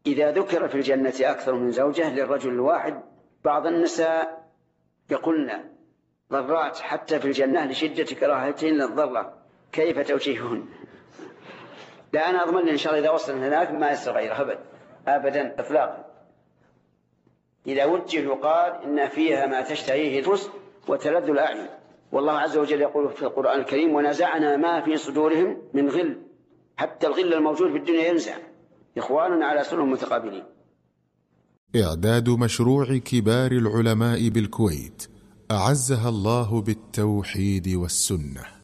إذا ذكر في الجنة أكثر من زوجة للرجل الواحد، بعض النساء يقولن ضرات حتى في الجنة لشدة كراهتهن للضرة، كيف توجيههن؟ لا، أنا أضمن إن شاء الله إذا وصل هناك ما يصير غيره أبدا إطلاقا. إذا وجه يقال إن فيها ما تشتهيه الأنفس وتلذ الأعين، والله عز وجل يقول في القرآن الكريم: ونزعنا ما في صدورهم من غل، حتى الغل الموجود في الدنيا ينزع، إخواننا على سرر متقابلين. إعداد مشروع كبار العلماء بالكويت أعزها الله بالتوحيد والسنة.